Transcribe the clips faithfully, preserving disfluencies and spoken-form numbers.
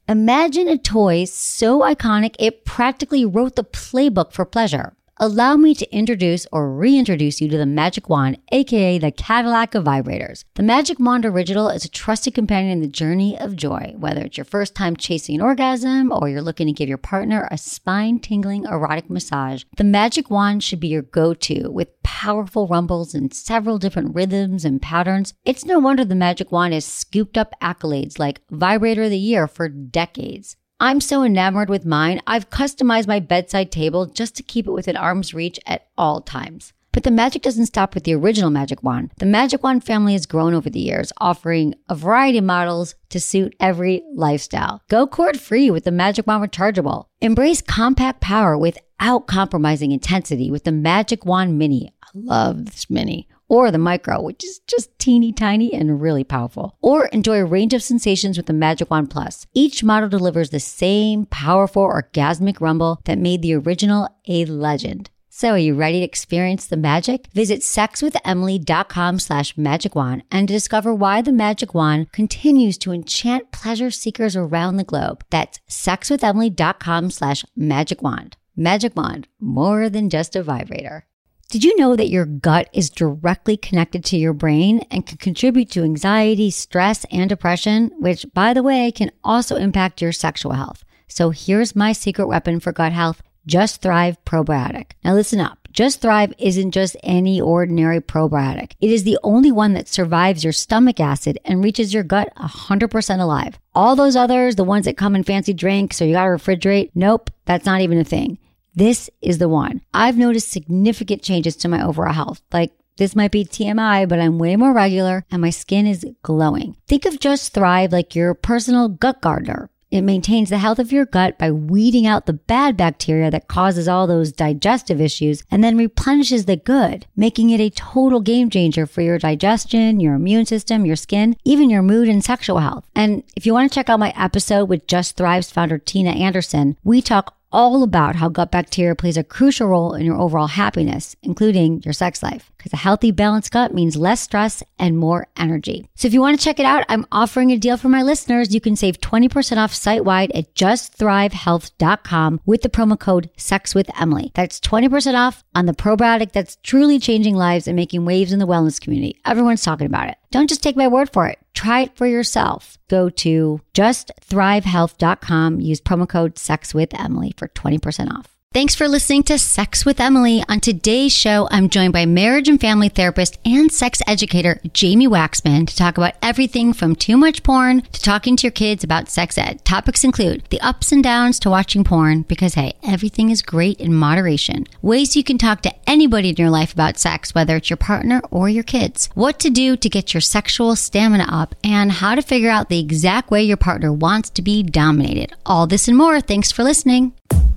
Imagine a toy so iconic it practically wrote the playbook for pleasure. Allow me to introduce or reintroduce you to the Magic Wand, aka the Cadillac of vibrators. The Magic Wand Original is a trusted companion in the journey of joy. Whether it's your first time chasing an orgasm or you're looking to give your partner a spine-tingling erotic massage, the Magic Wand should be your go-to. With powerful rumbles and several different rhythms and patterns, it's no wonder the Magic Wand has scooped up accolades like Vibrator of the Year for decades. I'm so enamored with mine, I've customized my bedside table just to keep it within arm's reach at all times. But the magic doesn't stop with the original Magic Wand. The Magic Wand family has grown over the years, offering a variety of models to suit every lifestyle. Go cord-free with the Magic Wand Rechargeable. Embrace compact power without compromising intensity with the Magic Wand Mini. I love this Mini. Or the Micro, which is just teeny tiny and really powerful. Or enjoy a range of sensations with the Magic Wand Plus. Each model delivers the same powerful orgasmic rumble that made the original a legend. So are you ready to experience the magic? Visit sexwithemily.com slash magic wand and discover why the Magic Wand continues to enchant pleasure seekers around the globe. That's sexwithemily.com slash magic wand. Magic Wand, more than just a vibrator. Did you know that your gut is directly connected to your brain and can contribute to anxiety, stress, and depression, which, by the way, can also impact your sexual health? So here's my secret weapon for gut health, Just Thrive Probiotic. Now listen up. Just Thrive isn't just any ordinary probiotic. It is the only one that survives your stomach acid and reaches your gut one hundred percent alive. All those others, the ones that come in fancy drinks or you gotta refrigerate, nope, that's not even a thing. This is the one. I've noticed significant changes to my overall health. Like, this might be T M I, but I'm way more regular and my skin is glowing. Think of Just Thrive like your personal gut gardener. It maintains the health of your gut by weeding out the bad bacteria that causes all those digestive issues and then replenishes the good, making it a total game changer for your digestion, your immune system, your skin, even your mood and sexual health. And if you want to check out my episode with Just Thrive's founder, Tina Anderson, we talk all about how gut bacteria plays a crucial role in your overall happiness, including your sex life. Because a healthy, balanced gut means less stress and more energy. So if you want to check it out, I'm offering a deal for my listeners. You can save twenty percent off site-wide at just thrive health dot com with the promo code SEXWITHEMILY. That's twenty percent off on the probiotic that's truly changing lives and making waves in the wellness community. Everyone's talking about it. Don't just take my word for it. Try it for yourself. Go to just thrive health dot com. Use promo code SEXWITHEMILY for twenty percent off. Thanks for listening to Sex with Emily. On today's show, I'm joined by marriage and family therapist and sex educator Jamie Waxman to talk about everything from too much porn to talking to your kids about sex ed. Topics include the ups and downs to watching porn, because hey, everything is great in moderation. Ways you can talk to anybody in your life about sex, whether it's your partner or your kids. What to do to get your sexual stamina up, and how to figure out the exact way your partner wants to be dominated. All this and more. Thanks for listening.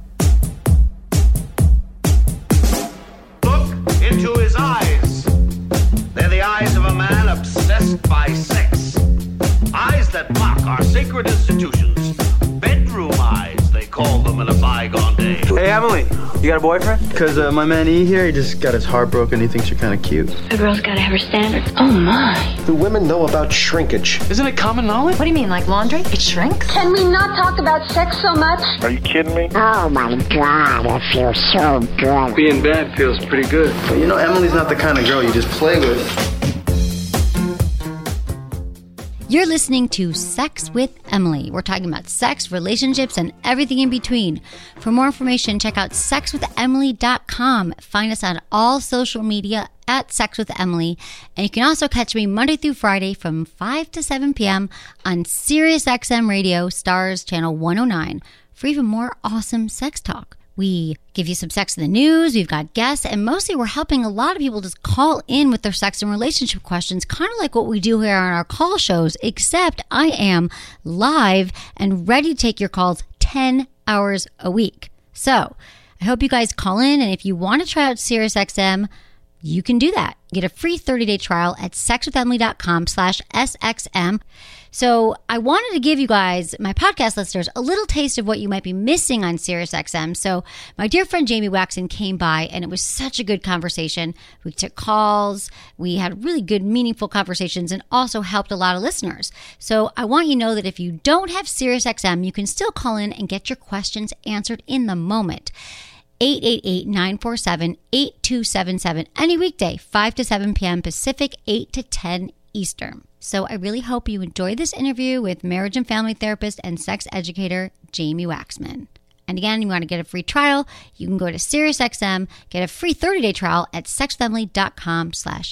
Into his eyes. They're the eyes of a man obsessed by sex. Eyes that mock our sacred institutions. Bedroom eyes, they call them in a bygone day. Hey, Emily, you got a boyfriend? Because uh, my man E here, he just got his heart broken. He thinks you're kind of cute. A girl's got to have her standards. Oh, my. Do women know about shrinkage? Isn't it common knowledge? What do you mean, like laundry? It shrinks? Can we not talk about sex so much? Are you kidding me? Oh, my God, I feel so good. Being bad feels pretty good. But you know, Emily's not the kind of girl you just play with. You're listening to Sex with Emily. We're talking about sex, relationships, and everything in between. For more information, check out sex with emily dot com. Find us on all social media at Sex with Emily. And you can also catch me Monday through Friday from five to seven p.m. on Sirius X M Radio, Stars Channel one oh nine, for even more awesome sex talk. We give you some sex in the news, we've got guests, and mostly we're helping a lot of people just call in with their sex and relationship questions, kind of like what we do here on our call shows, except I am live and ready to take your calls ten hours a week. So I hope you guys call in, and if you want to try out SiriusXM, you can do that. Get a free thirty-day trial at sexwithemily dot com slash S X M. So I wanted to give you guys, my podcast listeners, a little taste of what you might be missing on SiriusXM. So my dear friend Jamie Waxman came by, and it was such a good conversation. We took calls. We had really good, meaningful conversations, and also helped a lot of listeners. So I want you to know that if you don't have SiriusXM, you can still call in and get your questions answered in the moment. eight eight eight, nine four seven, eight two seven seven, any weekday, five to seven p.m. Pacific, eight to ten Eastern. So I really hope you enjoy this interview with marriage and family therapist and sex educator Jamie Waxman. And again, you want to get a free trial, you can go to SiriusXM, get a free thirty-day trial at sexfamily.com slash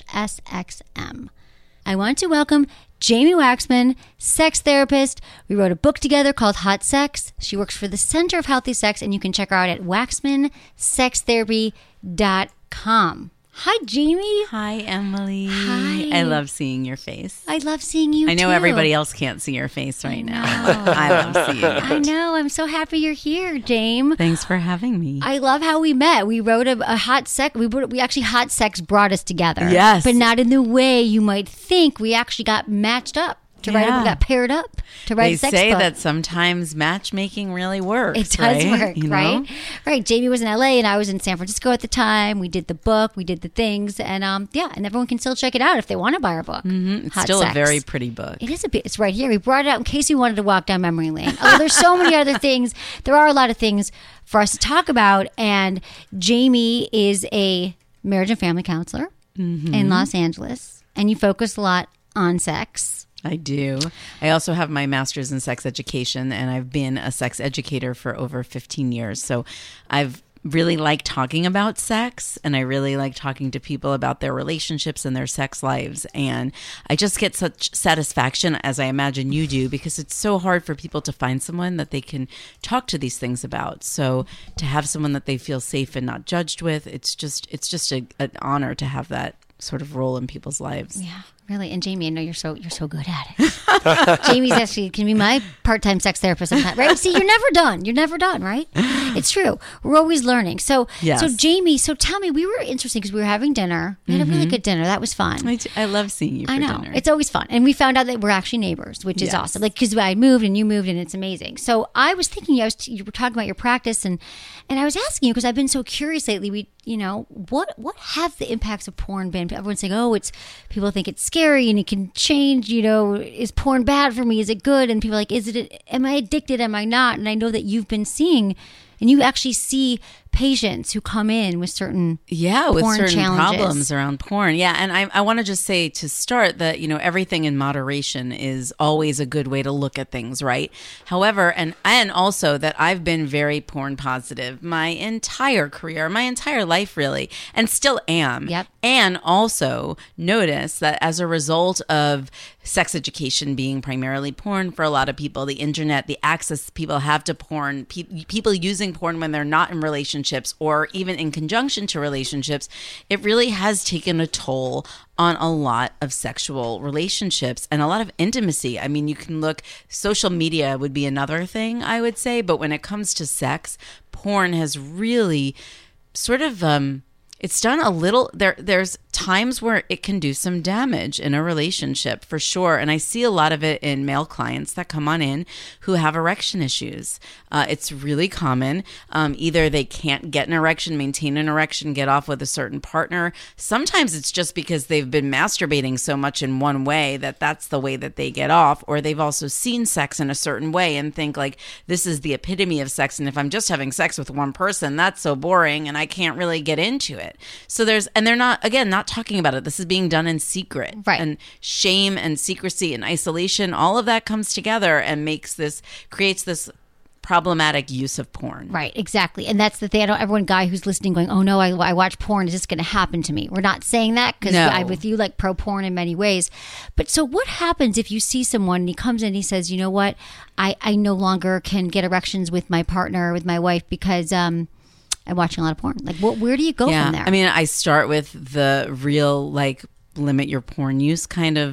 SXM. I want to welcome Jamie Waxman, sex therapist. We wrote a book together called Hot Sex. She works for the Center of Healthy Sex, and you can check her out at waxman sex therapy dot com. Hi, Jamie. Hi, Emily. Hi. I love seeing your face. I love seeing you, I know too. everybody else can't see your face right now. I love seeing it. I know. I'm so happy you're here, Jame. Thanks for having me. I love how we met. We wrote a, a hot sex. We wrote, we actually hot sex brought us together. Yes, but not in the way you might think. We actually got matched up to yeah. write. A, we got paired up to write they a sex say book. that sometimes matchmaking really works. It does right? work, You know? right? Right. Jamie was in L A and I was in San Francisco at the time. We did the book, we did the things, and um, yeah, and everyone can still check it out if they want to buy our book. Mm-hmm. It's Hot still Sex. a very pretty book. It is a bit. It's right here. We brought it out in case you wanted to walk down memory lane. Oh, there's so many other things. There are a lot of things for us to talk about. And Jamie is a marriage and family counselor mm-hmm. in Los Angeles, and you focus a lot on sex. I do. I also have my master's in sex education, and I've been a sex educator for over fifteen years. So I've really liked talking about sex, and I really like talking to people about their relationships and their sex lives. And I just get such satisfaction, as I imagine you do, because it's so hard for people to find someone that they can talk to these things about. So to have someone that they feel safe and not judged with, it's just it's just a, an honor to have that sort of role in people's lives. Yeah. Really, and Jamie, I know you're so you're so good at it. Jamie's actually can be my part-time sex therapist sometimes, right? See, you're never done. You're never done, right? It's true. We're always learning. So, yes. so Jamie, so tell me, we were interesting because we were having dinner. We had mm-hmm. a really good dinner. That was fun. I, do, I love seeing you. For I know dinner. It's always fun, and we found out that we're actually neighbors, which is yes. awesome. Like because I moved and you moved, and it's amazing. So I was thinking, I was you were talking about your practice, and and I was asking you because I've been so curious lately. We, you know, what what have the impacts of porn been? Everyone's saying, oh, it's people think it's scary and it can change, you know, is porn bad for me? Is it good? And people are like, is it, am I addicted? Am I not? And I know that you've been seeing, and you actually see patients who come in with certain yeah with porn certain challenges. problems around porn. Yeah, and I, I want to just say to start that, you know, everything in moderation is always a good way to look at things, right? However, and and also that I've been very porn positive my entire career, my entire life, really, and still am. Yep. And also notice that as a result of sex education being primarily porn for a lot of people, the internet, the access people have to porn, pe- people using porn when they're not in relationships or even in conjunction to relationships, it really has taken a toll on a lot of sexual relationships and a lot of intimacy. I mean, you can look, social media would be another thing, I would say, but when it comes to sex, porn has really sort of, um, it's done a little, there. there's times where it can do some damage in a relationship for sure. And I see a lot of it in male clients that come on in who have erection issues. Uh, it's really common. Um, either they can't get an erection, maintain an erection, get off with a certain partner. Sometimes it's just because they've been masturbating so much in one way that that's the way that they get off, or they've also seen sex in a certain way and think like, this is the epitome of sex. And if I'm just having sex with one person, that's so boring and I can't really get into it. So there's, and they're not, again, not talking about it. This is being done in secret. Right. And shame and secrecy and isolation, all of that comes together and makes this, creates this problematic use of porn. Right, exactly. And that's the thing. I don't, everyone guy who's listening going, oh no, I, I watch porn. Is this going to happen to me? We're not saying that because No. I'm with you, like pro porn in many ways. But so what happens if you see someone and he comes in and he says, you know what, I, I no longer can get erections with my partner, with my wife because um, I'm watching a lot of porn. Like, what, where do you go yeah. from there? I mean, I start with the real, like, limit your porn use kind of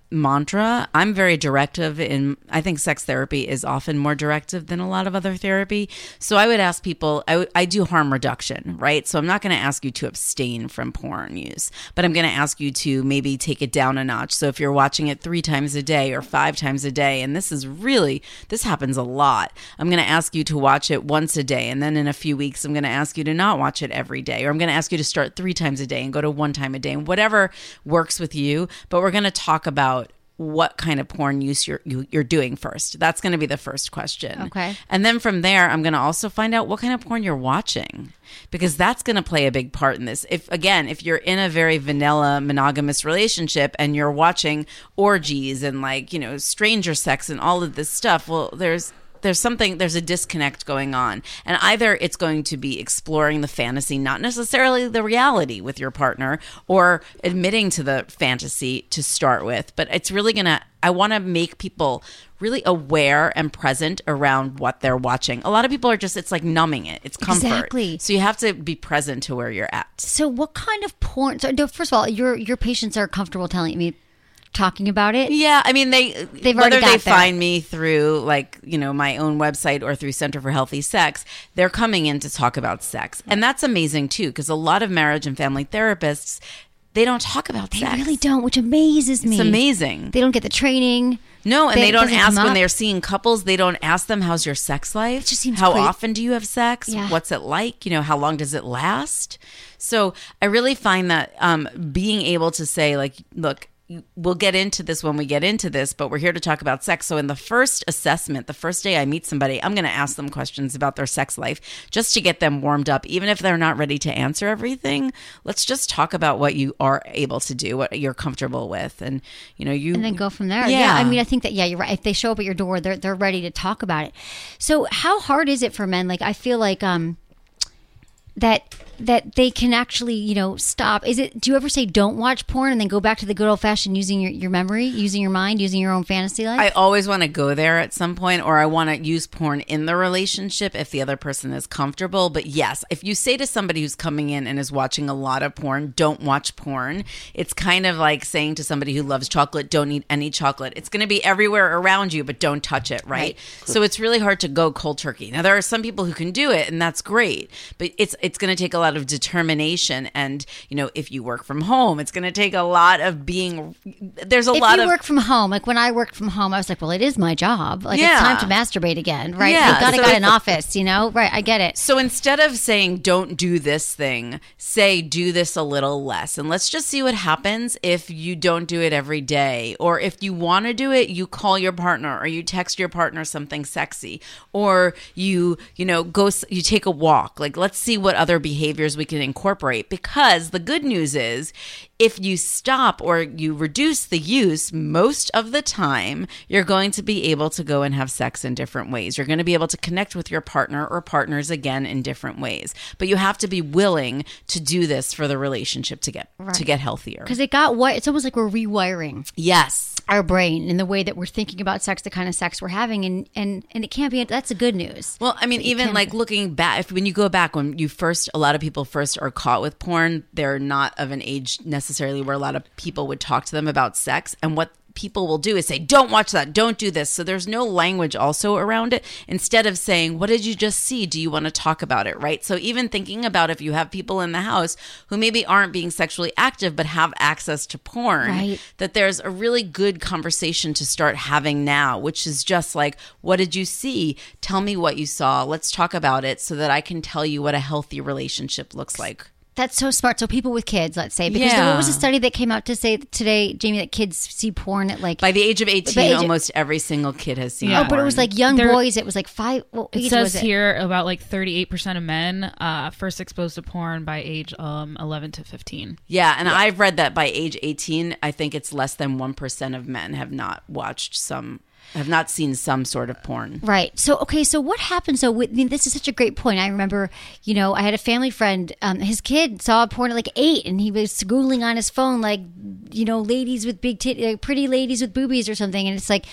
mantra. I'm very directive in, I think sex therapy is often more directive than a lot of other therapy. So I would ask people, I, I do harm reduction, right? So I'm not going to ask you to abstain from porn use, but I'm going to ask you to maybe take it down a notch. So if you're watching it three times a day or five times a day, and this is really, this happens a lot, I'm going to ask you to watch it once a day. And then in a few weeks, I'm going to ask you to not watch it every day, or I'm going to ask you to start three times a day and go to one time a day, and whatever works with you. But we're going to talk about what kind of porn use you're you, you're doing first. That's going to be the first question. Okay. And then from there, I'm going to also find out what kind of porn you're watching, because that's going to play a big part in this. If again, if you're in a very vanilla monogamous relationship and you're watching orgies and like, you know, stranger sex and all of this stuff, well, there's there's something, there's a disconnect going on. And either it's going to be exploring the fantasy, not necessarily the reality with your partner, or admitting to the fantasy to start with. But it's really going to, I want to make people really aware and present around what they're watching. A lot of people are just, it's like numbing it. It's comfort. Exactly. So you have to be present to where you're at. So what kind of porn? So no, first of all, your your patients are comfortable telling me, talking about it? Yeah, I mean, they They've whether already got they there. find me through like, you know, my own website or through Center for Healthy Sex, they're coming in to talk about sex. And that's amazing too, because a lot of marriage and family therapists, they don't talk about They sex. really don't, which amazes me. It's amazing. They don't get the training. No, and They- they, it don't doesn't ask come when up. they're seeing couples, they don't ask them, how's your sex life? It just seems How crazy. often do you have sex? Yeah. What's it like? You know, how long does it last? So I really find that um, being able to say like, look, we'll get into this when we get into this, but we're here to talk about sex. So in the first assessment, the first day I meet somebody, I'm going to ask them questions about their sex life just to get them warmed up. Even if they're not ready to answer everything, let's just talk about what you are able to do, what you're comfortable with. And, you know, you... And then go from there. Yeah. Yeah. I mean, I think that, yeah, you're right. If they show up at your door, they're, they're ready to talk about it. So how hard is it for men? Like, I feel like, um, that that they can actually, you know, stop. Is it, do you ever say don't watch porn and then go back to the good old fashioned using your, your memory, using your mind, using your own fantasy life? I always want to go there at some point, or I want to use porn in the relationship if the other person is comfortable. But yes, if you say to somebody who's coming in and is watching a lot of porn, don't watch porn, it's kind of like saying to somebody who loves chocolate, don't eat any chocolate. It's going to be everywhere around you, but don't touch it, right? Right. So it's really hard to go cold turkey. Now, there are some people who can do it, and that's great, but it's it's going to take a lot of determination. And, you know, if you work from home, it's going to take a lot of being, there's a if lot you of... work from home, like when I worked from home, I was like, well, it is my job. Like, Yeah. it's time to masturbate again, right? Yeah, I gotta so got if- an office, you know? Right, I get it. So instead of saying don't do this thing, say do this a little less. And let's just see what happens if you don't do it every day. Or if you want to do it, you call your partner or you text your partner something sexy. Or you, you know, go, s- you take a walk. Like, let's see what other behaviors we can incorporate. Because the good news is, if you stop or you reduce the use, most of the time, you're going to be able to go and have sex in different ways. You're going to be able to connect with your partner or partners again in different ways. But you have to be willing to do this for the relationship to get to get healthier. Because it got what? It's almost like we're rewiring Yes. our brain in the way that we're thinking about sex, the kind of sex we're having, and and and it can't be. That's the good news. Well, I mean, You even can- like looking back, if when you go back, when you first, a lot of people first are caught with porn, they're not of an age necessarily where a lot of people would talk to them about sex. And what people will do is say, don't watch that, don't do this. So there's no language also around it. Instead of saying, what did you just see? Do you want to talk about it? Right. So even thinking about if you have people in the house who maybe aren't being sexually active, but have access to porn, Right. that there's a really good conversation to start having now, which is just like, what did you see? Tell me what you saw. Let's talk about it so that I can tell you what a healthy relationship looks like. That's so smart. So people with kids, let's say, because Yeah. what was a study that came out to say today, Jamie, that kids see porn at like By the age of By eighteen, age of- almost every single kid has seen Yeah. oh, but it was porn. like young There- boys. It was like five. What It age says was it? here about like thirty-eight percent of men uh, first exposed to porn by age um, eleven to fifteen. Yeah, and I've read that by age eighteen, I think it's less than one percent of men have not watched some, have not seen some sort of porn. Right. So, okay. So what happened? So with, I mean, this is such a great point. I remember, you know, I had a family friend, um, his kid saw porn at like eight and he was Googling on his phone, like, you know, ladies with big tit, like pretty ladies with boobies or something. And it's like,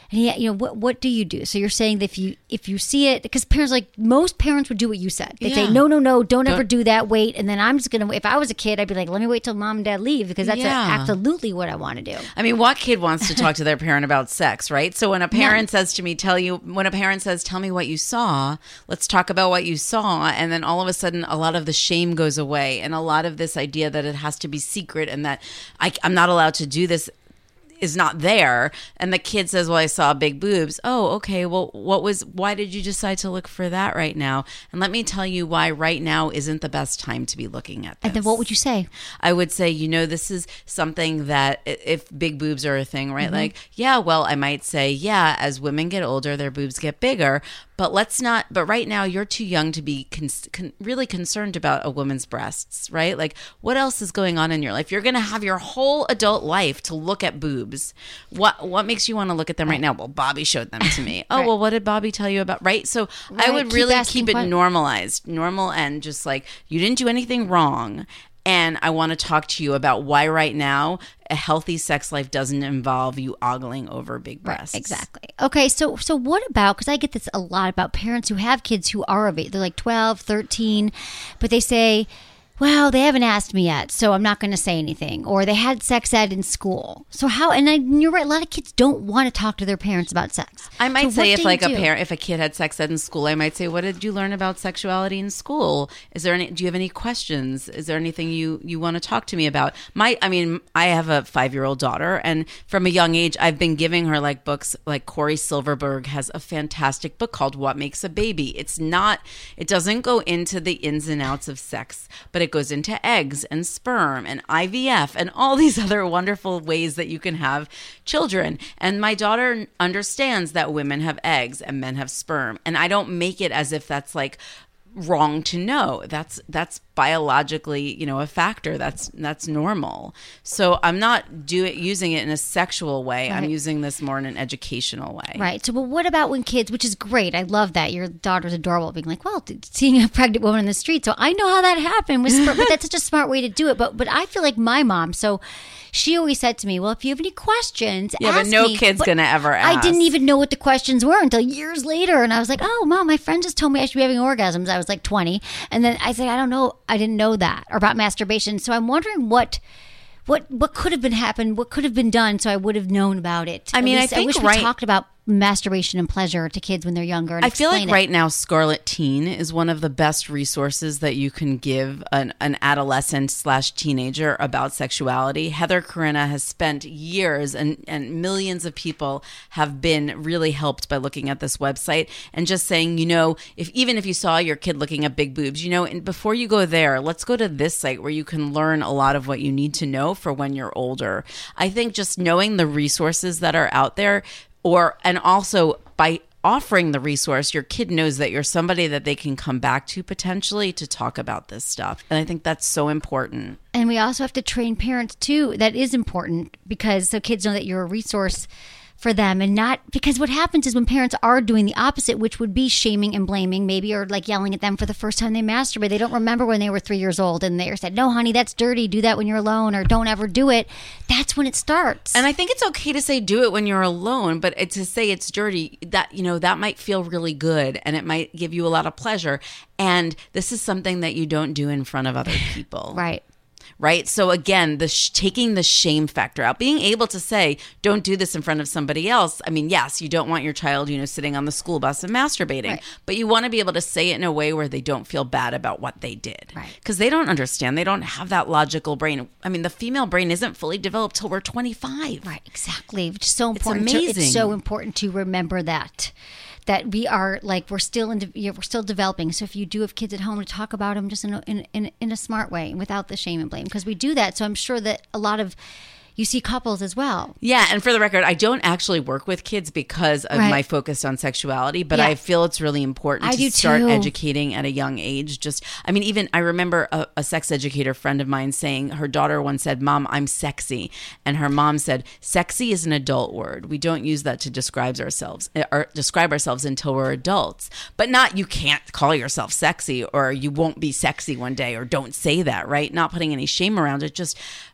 And yeah, you know, what what do you do? So you're saying that if you if you see it, because parents, like most parents would do what you said. They'd Yeah. say, no, no, no, don't, Don't- ever do that. Wait. And then I'm just going to, if I was a kid, I'd be like, let me wait till mom and dad leave, because that's Yeah. a, absolutely what I want to do. I mean, what kid wants to talk to their parent about sex, right? So when a parent says to me, tell you, when a parent says, tell me what you saw, let's talk about what you saw. And then all of a sudden, a lot of the shame goes away. And a lot of this idea that it has to be secret and that I, I'm not allowed to do this is not there. And the kid says, well, I saw big boobs. Oh, okay. Well, what was, why did you decide to look for that right now? And let me tell you why right now isn't the best time to be looking at this. And then what would you say? I would say, you know, this is something that i- if big boobs are a thing, right? Mm-hmm. Like, yeah, well, I might say, yeah, as women get older, their boobs get bigger. But let's not, but right now you're too young to be con- con- really concerned about a woman's breasts, right? Like, what else is going on in your life? You're going to have your whole adult life to look at boobs. What what makes you want to look at them right now? Well, Bobby showed them to me. Oh, Right. well, what did Bobby tell you about, right? So I Right, would keep really asking keep it que- normalized, normal, and just like, you didn't do anything wrong. And I want to talk to you about why right now a healthy sex life doesn't involve you ogling over big breasts. Right, exactly. Okay, so so what about, because I get this a lot about parents who have kids who are of age, they're like twelve, thirteen, but they say, well, they haven't asked me yet, so I'm not going to say anything. Or they had sex ed in school. So how, and I, you're right, a lot of kids don't want to talk to their parents about sex. I might So say what if do like you a do? parent, if a kid had sex ed in school, I might say, what did you learn about sexuality in school? Is there any, do you have any questions? Is there anything you, you want to talk to me about? My, I mean, I have a five-year-old daughter, and from a young age, I've been giving her like books, like Corey Silverberg has a fantastic book called What Makes a Baby. It's not, it doesn't go into the ins and outs of sex, but it goes into eggs and sperm and I V F and all these other wonderful ways that you can have children. And my daughter understands that women have eggs and men have sperm. And I don't make it as if that's like wrong to know. That's that's biologically, you know, a factor. That's that's normal. So I'm not do it using it in a sexual way. I'm Right. using this more in an educational way. Right. So, but what about when kids, which is great. I love that. Your daughter's adorable, being like, well, seeing a pregnant woman in the street. So I know how that happened. With sperm, but that's such a smart way to do it. But but I feel like my mom, so she always said to me, well, if you have any questions, Yeah, but ask no me. kid's But gonna ever I didn't ask. even know what the questions were until years later. And I was like, oh, mom, my friend just told me I should be having orgasms. I was like twenty. And then I said, I don't know. I didn't know that, or about masturbation. So I'm wondering what. What what could have been happened? What could have been done so I would have known about it? I At mean, I least think wish right- we talked about masturbation and pleasure to kids when they're younger. And I feel like explain it. right now Scarlet Teen is one of the best resources that you can give an, an adolescent slash teenager about sexuality. Heather Corinna has spent years and, and millions of people have been really helped by looking at this website and just saying, you know, if even if you saw your kid looking at big boobs, you know, and before you go there, let's go to this site where you can learn a lot of what you need to know for when you're older. I think just knowing the resources that are out there, or and also by offering the resource, your kid knows that you're somebody that they can come back to potentially to talk about this stuff. And I think that's so important. And we also have to train parents too. That is important, because so kids know that you're a resource for them, and not because what happens is when parents are doing the opposite, which would be shaming and blaming maybe, or like yelling at them for the first time they masturbate. They don't remember when they were three years old and they said, no, honey, that's dirty. Do that when you're alone, or don't ever do it. That's when it starts. And I think it's okay to say do it when you're alone, but it, to say it's dirty, that, you know, that might feel really good and it might give you a lot of pleasure. And this is something that you don't do in front of other people. Right. Right. So again, the sh- taking the shame factor out, being able to say, don't do this in front of somebody else. I mean, yes, you don't want your child, you know, sitting on the school bus and masturbating, Right. but you want to be able to say it in a way where they don't feel bad about what they did. Right. Because they don't understand. They don't have that logical brain. I mean, the female brain isn't fully developed till we're twenty-five. Right, exactly. Which is so It's important. to- amazing. it's so important to remember that. That we are like we're still in de- we're still developing. So if you do have kids at home, to talk about them just in a, in, in in a smart way, without the shame and blame, because we do that. So I'm sure that a lot of you see couples as well. Yeah, and for the record, I don't actually work with kids because of Right. my focus on sexuality, but Yeah. I feel it's really important I to do start too. educating at a young age. Just, I mean, even I remember a, a sex educator friend of mine saying her daughter once said, "Mom, I'm sexy," and her mom said, "Sexy is an adult word. We don't use that to describe ourselves or describe ourselves until we're adults. But not you can't call yourself sexy or you won't be sexy one day or don't say that, right? Not putting any shame around it. Just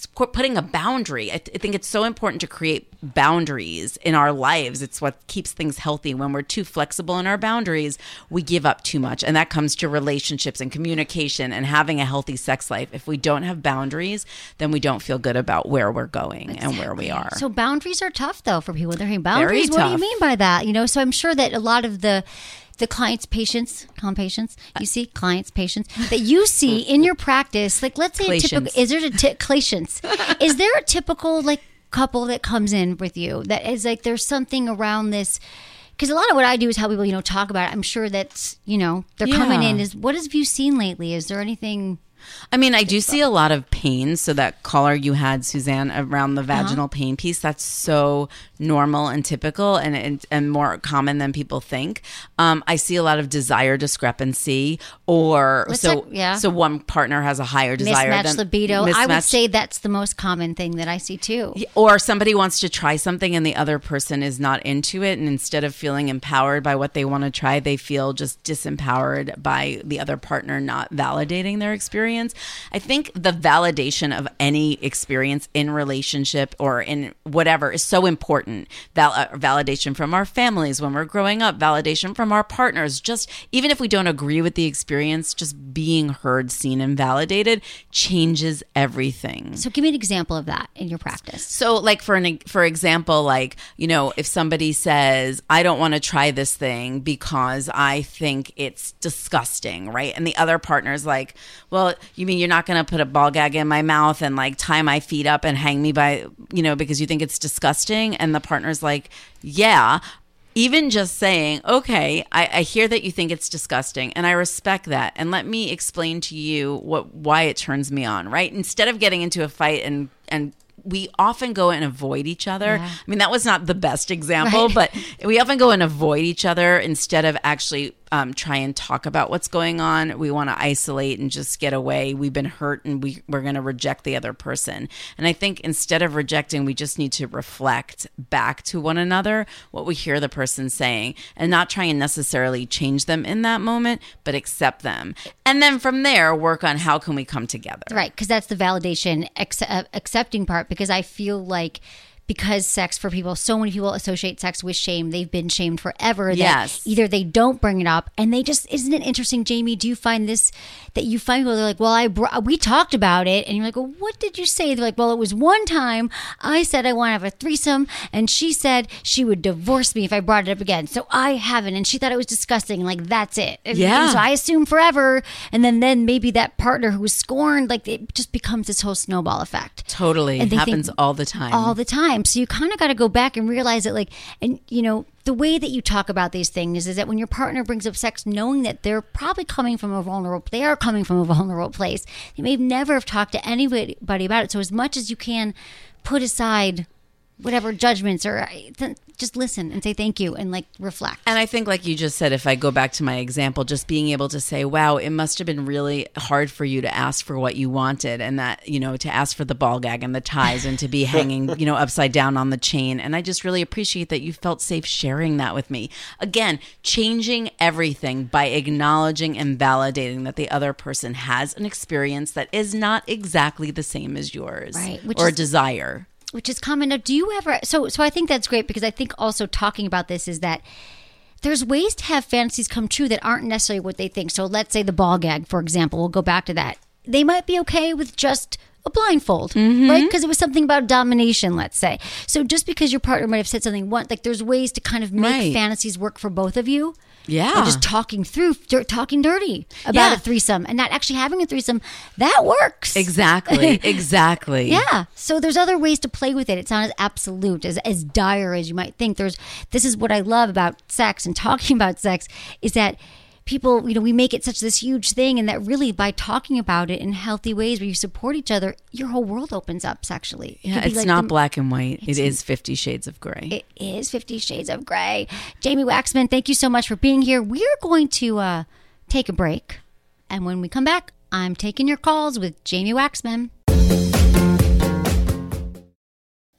putting a boundary. I, th- I think it's so important to create boundaries in our lives. It's what keeps things healthy. When we're too flexible in our boundaries, we give up too much. And that comes to relationships and communication and having a healthy sex life. If we don't have boundaries, then we don't feel good about where we're going exactly. and where we are. So boundaries are tough, though, for people. They're hearing boundaries. Very what tough. do you mean by that? You know, so I'm sure that a lot of the the clients, patients, call them patients, you see, clients, patients, that you see in your practice, like let's say a typical, is there a t- clients, is there a typical like couple that comes in with you that is like there's something around this? Because a lot of what I do is how people, you know, talk about it. I'm sure that's, you know, they're yeah. coming in is, what have you seen lately? Is there anything... I mean, I do see a lot of pain. So that caller you had, Suzanne, around the vaginal uh-huh. pain piece, that's so normal and typical and, and, and more common than people think. Um, I see a lot of desire discrepancy or Let's so talk, yeah. so one partner has a higher desire mismatched than libido. Mismatched. I would say that's the most common thing that I see too. Or somebody wants to try something and the other person is not into it. And instead of feeling empowered by what they want to try, they feel just disempowered by the other partner not validating their experience. I think the validation of any experience in relationship or in whatever is so important. Val- uh, validation from our families when we're growing up, validation from our partners, just even if we don't agree with the experience, just being heard, seen, and validated changes everything. So give me an example of that in your practice. So like for an for example, like, you know, if somebody says, I don't want to try this thing because I think it's disgusting, right? And the other partner's like, well, you mean you're not going to put a ball gag in my mouth and like tie my feet up and hang me by, you know, because you think it's disgusting? And the partner's like, yeah. Even just saying, okay, I, I hear that you think it's disgusting and I respect that. And let me explain to you what why it turns me on, right? Instead of getting into a fight and and we often go and avoid each other. Yeah. I mean, that was not the best example, right. But we often go and avoid each other instead of actually um, try and talk about what's going on. We want to isolate and just get away. We've been hurt and we, we're going to reject the other person. And I think instead of rejecting, we just need to reflect back to one another what we hear the person saying and not try and necessarily change them in that moment, but accept them. And then from there, work on how can we come together. Right, because that's the validation, ex- uh, accepting part, because I feel like because sex for people, so many people associate sex with shame. They've been shamed forever. That yes. Either they don't bring it up and they just, isn't it interesting, Jamie? Do you find this, that you find people, they're like, well, I br- we talked about it. And you're like, well, what did you say? They're like, well, it was one time I said I want to have a threesome and she said she would divorce me if I brought it up again. So I haven't. And she thought it was disgusting. Like, that's it. And, yeah. and so I assume forever. And then, then maybe that partner who was scorned, like it just becomes this whole snowball effect. Totally. It happens all the time. All the time. So you kind of got to go back and realize that, like, and you know, the way that you talk about these things is that when your partner brings up sex, knowing that they're probably coming from a vulnerable, they are coming from a vulnerable place. They may never have talked to anybody about it. So as much as you can put aside whatever judgments or just listen and say thank you and like reflect. And I think like you just said, if I go back to my example, just being able to say, wow, it must have been really hard for you to ask for what you wanted and that, you know, to ask for the ball gag and the ties and to be hanging, you know, upside down on the chain. And I just really appreciate that you felt safe sharing that with me. Again, changing everything by acknowledging and validating that the other person has an experience that is not exactly the same as yours, right, which or is- a desire. Which is common. Now, do you ever, so so I think that's great because I think also talking about this is that there's ways to have fantasies come true that aren't necessarily what they think. So let's say the ball gag, for example, we'll go back to that. They might be okay with just a blindfold, mm-hmm. right? Because it was something about domination, let's say. So just because your partner might have said something once, like there's ways to kind of make right. fantasies work for both of you. Yeah. And just talking through, talking dirty about yeah. a threesome and not actually having a threesome, that works. Exactly. Exactly. Yeah. So there's other ways to play with it. It's not as absolute, as, as dire as you might think. There's, this is what I love about sex and talking about sex is that people, you know, we make it such this huge thing and that really by talking about it in healthy ways where you support each other, your whole world opens up sexually. It yeah, it's like not the, black and white. It is Fifty Shades of Grey. It is Fifty Shades of Grey. Jamie Waxman, thank you so much for being here. We're going to uh, take a break. And when we come back, I'm taking your calls with Jamie Waxman.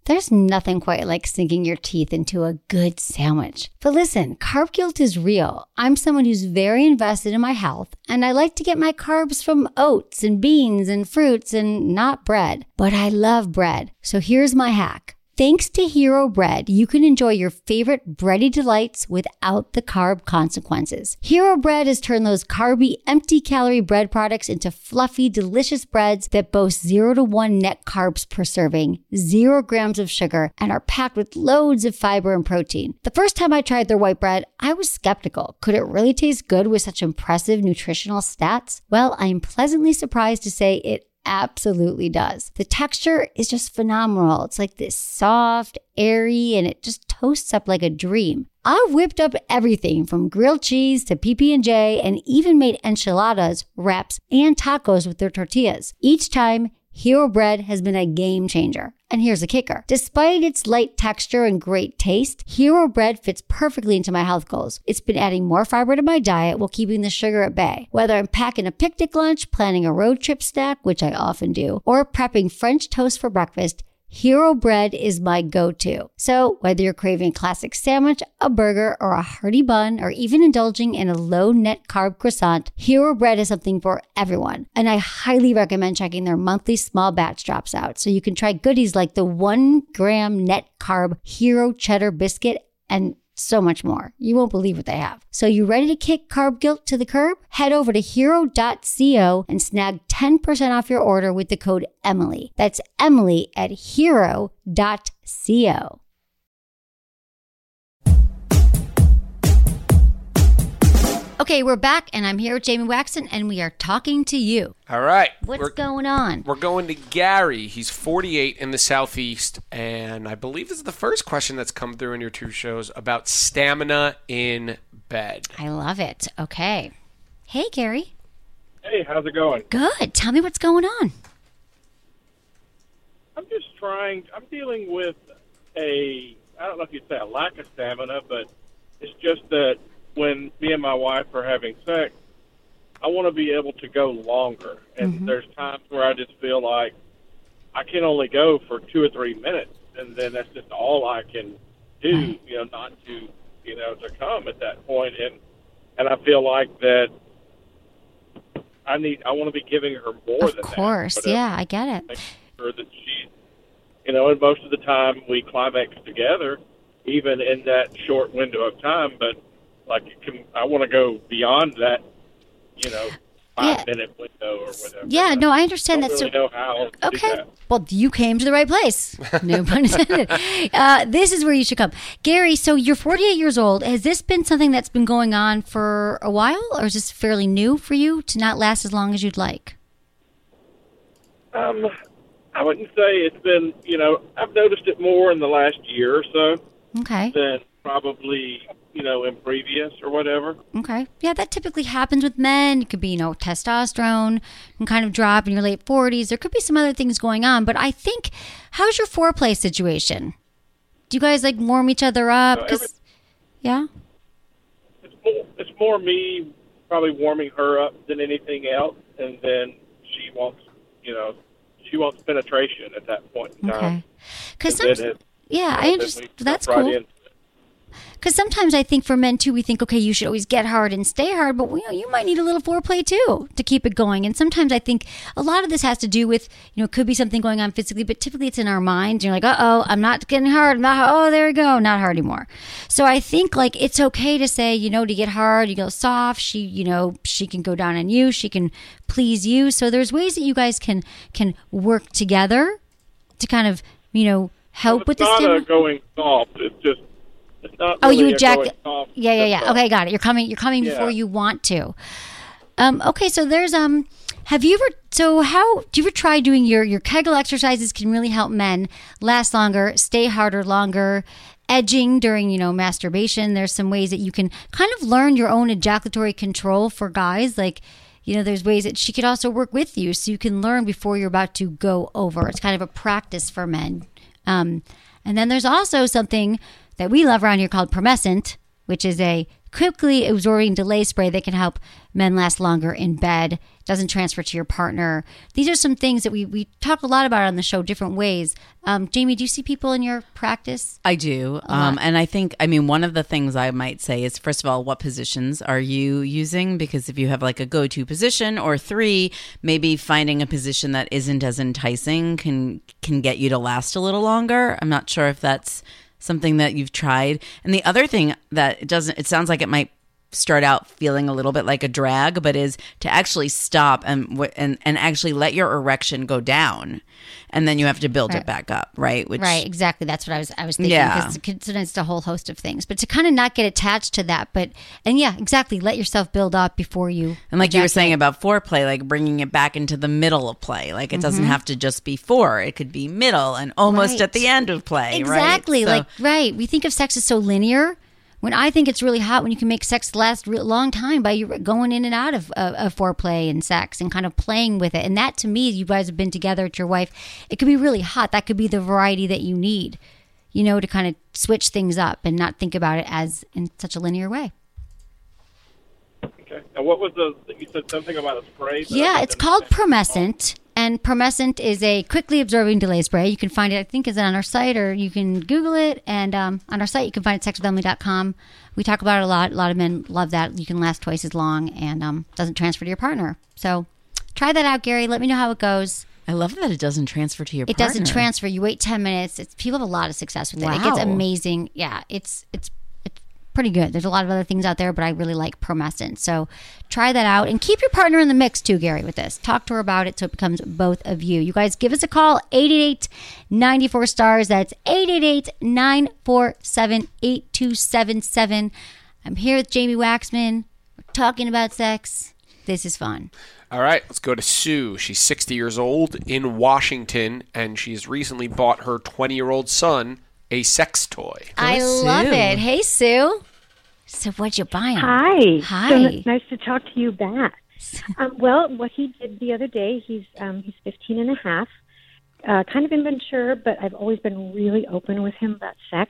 There's nothing quite like sinking your teeth into a good sandwich. But listen, carb guilt is real. I'm someone who's very invested in my health, and I like to get my carbs from oats and beans and fruits and not bread. But I love bread. So here's my hack. Thanks to Hero Bread, you can enjoy your favorite bready delights without the carb consequences. Hero Bread has turned those carby, empty-calorie bread products into fluffy, delicious breads that boast zero to one net carbs per serving, zero grams of sugar, and are packed with loads of fiber and protein. The first time I tried their white bread, I was skeptical. Could it really taste good with such impressive nutritional stats? Well, I am pleasantly surprised to say it absolutely does. The texture is just phenomenal. It's like this soft, airy, and it just toasts up like a dream. I've whipped up everything from grilled cheese to P B and J and even made enchiladas, wraps, and tacos with their tortillas. Each time, Hero Bread has been a game changer. And here's the kicker. Despite its light texture and great taste, Hero Bread fits perfectly into my health goals. It's been adding more fiber to my diet while keeping the sugar at bay. Whether I'm packing a picnic lunch, planning a road trip snack, which I often do, or prepping French toast for breakfast, Hero Bread is my go-to. So whether you're craving a classic sandwich, a burger, or a hearty bun, or even indulging in a low net carb croissant, Hero Bread is something for everyone. And I highly recommend checking their monthly small batch drops out so you can try goodies like the one gram net carb Hero Cheddar Biscuit and so much more. You won't believe what they have. So you ready to kick carb guilt to the curb? Head over to hero dot co and snag ten percent off your order with the code Emily. That's Emily at hero dot co. Okay, we're back, and I'm here with Jamie Waxon, and we are talking to you. All right. What's we're, going on? We're going to Gary. He's forty-eight in the Southeast, and I believe this is the first question that's come through in your two shows about stamina in bed. I love it. Okay. Hey, Gary. Hey, how's it going? Good. Tell me what's going on. I'm just trying, I'm dealing with a, I don't know if you'd say a lack of stamina, but it's just that when me and my wife are having sex, I want to be able to go longer. And mm-hmm. there's times where I just feel like I can only go for two or three minutes, and then that's just all I can do, right. you know, not to, you know, to come at that point. And, and I feel like that I need, I want to be giving her more of than that. Of course, yeah, I get it. Make sure that she, you know, and most of the time we climax together, even in that short window of time, but like, it can, I want to go beyond that, you know, five-minute yeah. window or whatever. Yeah, no, I understand I don't that. really know how to okay, do that. Well, you came to the right place. No pun intended. Uh, this is where you should come. Gary, so you're forty-eight years old. Has this been something that's been going on for a while, or is this fairly new for you to not last as long as you'd like? Um, I wouldn't say it's been, you know, I've noticed it more in the last year or so. Okay. Than probably, you know, in previous or whatever. Okay. Yeah, that typically happens with men. It could be, you know, testosterone can kind of drop in your late forties. There could be some other things going on. But I think, how's your foreplay situation? Do you guys, like, warm each other up? So every, yeah? It's more, it's more me probably warming her up than anything else. And then she wants, you know, she wants penetration at that point in time. Okay. Because sometimes, yeah, I understand. That's right cool. In. Because sometimes I think for men, too, we think, okay, you should always get hard and stay hard, but you know, you might need a little foreplay, too, to keep it going. And sometimes I think a lot of this has to do with, you know, it could be something going on physically, but typically it's in our minds. You're like, uh-oh, I'm not getting hard. I'm not, oh, there we go, not hard anymore. So I think, like, it's okay to say, you know, to get hard, you go soft. She, you know, she can go down on you. She can please you. So there's ways that you guys can can work together to kind of, you know, help well, with the stamina. stamina. Not going soft. It's just It's not oh, really you ejaculate. Yeah, yeah, yeah. Soft. Okay, got it. You're coming. You're coming yeah. before you want to. Um, okay, so there's um. Have you ever? So how do you ever try doing your your Kegel exercises? Can really help men last longer, stay harder longer. Edging during, you know, masturbation. There's some ways that you can kind of learn your own ejaculatory control for guys. Like, you know, there's ways that she could also work with you, so you can learn before you're about to go over. It's kind of a practice for men. Um, and then there's also something that we love around here called Promescent, which is a quickly absorbing delay spray that can help men last longer in bed. Doesn't transfer to your partner. These are some things that we, we talk a lot about on the show, different ways. Um, Jamie, do you see people in your practice? I do. Um, and I think, I mean, one of the things I might say is, first of all, what positions are you using? Because if you have like a go-to position, or three, maybe finding a position that isn't as enticing can can get you to last a little longer. I'm not sure if that's something that you've tried. And the other thing that it doesn't, it sounds like it might start out feeling a little bit like a drag, but is to actually stop and and and actually let your erection go down, and then you have to build right. it back up, right? Which, right, exactly. That's what I was I was thinking. Yeah, because it's a whole host of things, but to kind of not get attached to that, but and yeah, exactly. Let yourself build up before you. And like you were saying about foreplay, like bringing it back into the middle of play. Like it mm-hmm. doesn't have to just be fore; it could be middle and almost right. at the end of play. Exactly. Right? So, like right. We think of sex as so linear. When I think it's really hot when you can make sex last a long time by you going in and out of, of, of foreplay and sex and kind of playing with it. And that, to me, you guys have been together with your wife, it could be really hot. That could be the variety that you need, you know, to kind of switch things up and not think about it as in such a linear way. Okay. And what was the, you said something about a spray? Yeah, it's called Promescent. And Promescent is a quickly absorbing delay spray. You can find it, I think, is it on our site, or you can Google it. And um, on our site, you can find it sex with emily dot com. We talk about it a lot. A lot of men love that. You can last twice as long and um, doesn't transfer to your partner. So try that out, Gary. Let me know how it goes. I love that it doesn't transfer to your it partner. It doesn't transfer. You wait ten minutes. It's, people have a lot of success with it. Wow. It gets amazing. Yeah, it's it's it's pretty good. There's a lot of other things out there, but I really like Promescent. So try that out and keep your partner in the mix too, Gary, with this. Talk to her about it so it becomes both of you. You guys give us a call, eight eight eight, nine four, stars. That's eight eight eight, nine four seven, eight two seven seven. I'm here with Jamie Waxman. We're talking about sex. This is fun. All right, let's go to Sue. She's sixty years old in Washington, and she's recently bought her twenty-year-old son a sex toy. I Sue. love it. Hey, Sue. So what'd you buy him? Hi. Hi. So n- nice to talk to you back. um, well, what he did the other day, he's um, he's fifteen and a half, uh, kind of immature, but I've always been really open with him about sex.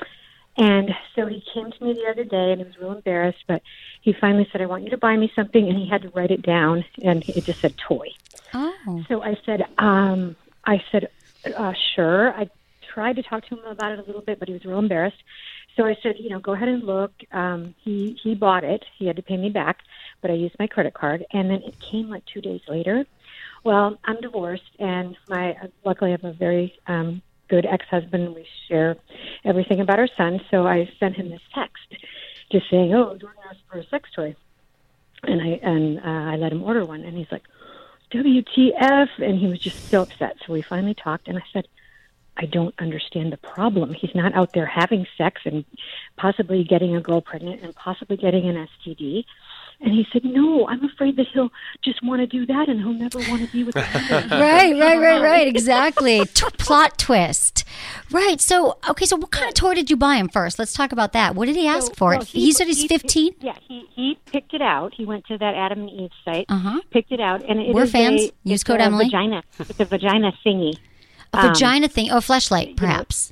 And so he came to me the other day, and he was real embarrassed, but he finally said, I want you to buy me something, and he had to write it down, and it just said toy. Oh. So I said, um, I said, uh, sure. I tried to talk to him about it a little bit, but he was real embarrassed. So I said, you know, go ahead and look. Um, he, he bought it. He had to pay me back, but I used my credit card, and then it came like two days later. Well, I'm divorced, and my luckily I have a very um, good ex-husband. We share everything about our son, so I sent him this text just saying, oh, Jordan asked for a sex toy. And I and uh, I let him order one, and he's like, W T F? And he was just so upset. So we finally talked, and I said, I don't understand the problem. He's not out there having sex and possibly getting a girl pregnant and possibly getting an S T D. And he said, no, I'm afraid that he'll just want to do that and he'll never want to be with me. Right, right, right, right. Exactly. T- plot twist. Right. So, okay, so what kind of toy did you buy him first? Let's talk about that. What did he ask so, for? Well, he, he said he's he, fifteen? Yeah, he, he picked it out. He went to that Adam and Eve site, uh-huh. picked it out. And it We're is fans. A, Use code a Emily. Vagina. It's a vagina thingy. A um, vagina thing. Oh, a fleshlight, perhaps.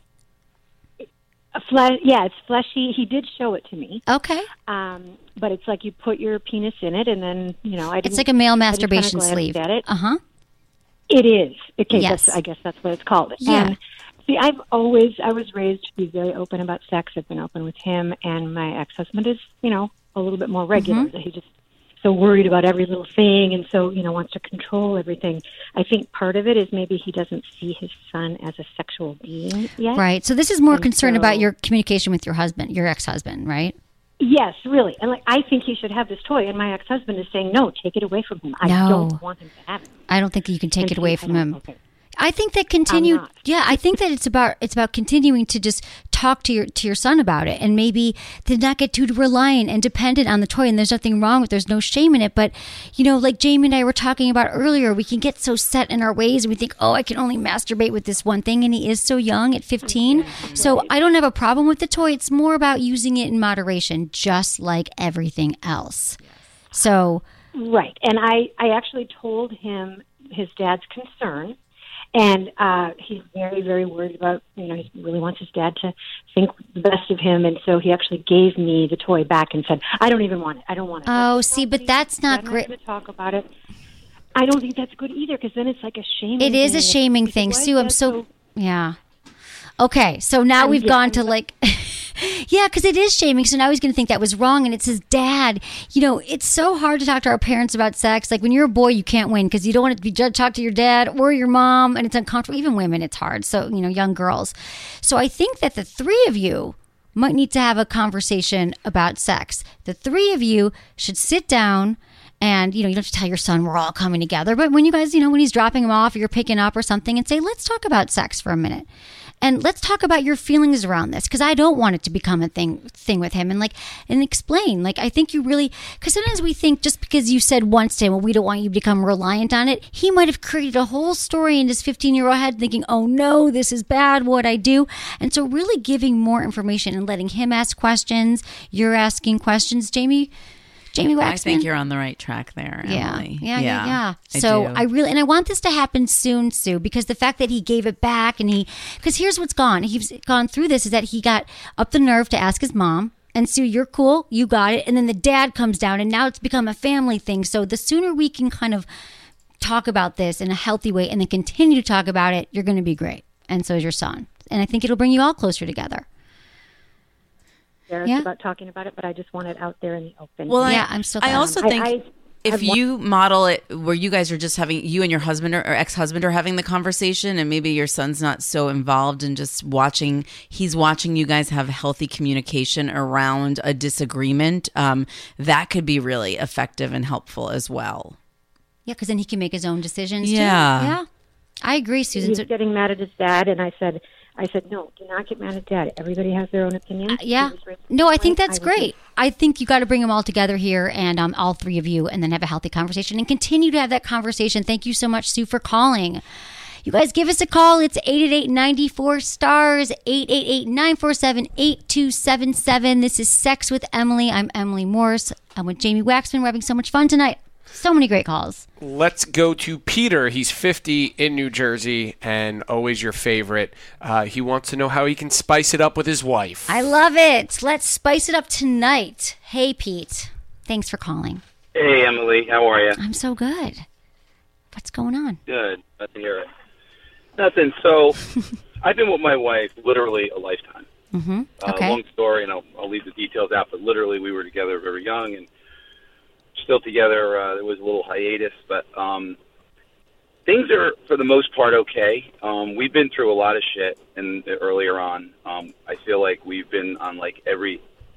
A fle- yeah, it's fleshy. He did show it to me. Okay. Um, but it's like you put your penis in it, and then, you know, I didn't... It's like a male masturbation I sleeve. At it. Uh-huh. It is. Okay, yes. that's, I guess that's what it's called. Yeah. And see, I've always, I was raised to be very open about sex. I've been open with him, and my ex-husband is, you know, a little bit more regular. Mm-hmm. He just so worried about every little thing, and so, you know, wants to control everything. I think part of it is maybe he doesn't see his son as a sexual being yet. Right. So this is more and concerned so, about your communication with your husband, your ex-husband, right? Yes, really. And like, I think he should have this toy, and my ex-husband is saying, no, take it away from him. I no. don't want him to have it. I don't think you can take and it away he, from him. Okay. I think that continue. Yeah, I think that it's about it's about continuing to just talk to your to your son about it, and maybe to not get too reliant and dependent on the toy. And there's nothing wrong with. There's no shame in it. But you know, like Jamie and I were talking about earlier, we can get so set in our ways, and we think, oh, I can only masturbate with this one thing, and he is so young at fifteen. So I don't have a problem with the toy. It's more about using it in moderation, just like everything else. So right, and I I actually told him his dad's concern. And uh, he's very, very worried about, you know, he really wants his dad to think the best of him. And so he actually gave me the toy back and said, I don't even want it. I don't want it. Oh, see, but that's not great. I'm not going to talk about it. I don't think that's good either, because then it's like a shaming It is thing. a shaming It's thing, like, Sue. I'm that's so, yeah. Okay, so now Um, we've yeah, gone I'm to so- like, yeah, because it is shaming. So now he's going to think that was wrong, and it's his dad. You know, it's so hard to talk to our parents about sex. Like when you're a boy, you can't win because you don't want to be judged. Talk to your dad or your mom, and it's uncomfortable. Even women, it's hard. So you know, young girls. So I think that the three of you might need to have a conversation about sex. The three of you should sit down. And, you know, you don't have to tell your son we're all coming together. But when you guys, you know, when he's dropping him off or you're picking up or something, and say, let's talk about sex for a minute. And let's talk about your feelings around this, because I don't want it to become a thing thing with him. And like, and explain. Like, I think you really, because sometimes we think just because you said once to him, well, we don't want you to become reliant on it. He might have created a whole story in his fifteen-year-old head thinking, oh no, this is bad, what I do. And so really giving more information and letting him ask questions. You're asking questions, Jamie. Jamie Waxman? I think you're on the right track there, Emily. Yeah, yeah, yeah. yeah. I so do. I really, and I want this to happen soon, Sue, because the fact that he gave it back and he, because here's what's gone. He's gone through this is that he got up the nerve to ask his mom. And Sue, you're cool. You got it. And then the dad comes down and now it's become a family thing. So the sooner we can kind of talk about this in a healthy way and then continue to talk about it, you're going to be great. And so is your son. And I think it'll bring you all closer together. Yeah. about talking about it, but I just want it out there in the open. Well, Yeah, I, I'm so I glad. also I- think I- if I've wa- you model it where you guys are just having, you and your husband or, or ex-husband are having the conversation, and maybe your son's not so involved in just watching, he's watching you guys have healthy communication around a disagreement, um, that could be really effective and helpful as well. Yeah, because then he can make his own decisions Yeah. too. Yeah. I agree, Susan. He's So- getting mad at his dad, and I said, I said, no, do not get mad at dad. Everybody has their own opinion. Yeah. No, I think that's great. I think you got to bring them all together here and um, all three of you and then have a healthy conversation and continue to have that conversation. Thank you so much, Sue, for calling. You guys give us a call. It's eight eight eight, nine four, stars, eight eight eight, nine four seven, eight two seven seven. This is Sex with Emily. I'm Emily Morse. I'm with Jamie Waxman. We're having so much fun tonight. So many great calls. Let's go to Peter. He's fifty in New Jersey and always your favorite. Uh, he wants to know how he can spice it up with his wife. I love it. Let's spice it up tonight. Hey, Pete. Thanks for calling. Hey, Emily. How are you? I'm so good. What's going on? Good. Glad to hear it. Nothing. So, I've been with my wife literally a lifetime. Mm-hmm. Uh, Okay. long story, and I'll, I'll leave the details out, but literally we were together very young and still together. Uh, there was a little hiatus, but um, things are, for the most part, okay. Um, we've been through a lot of shit in, earlier on. Um, I feel like we've been on, like, every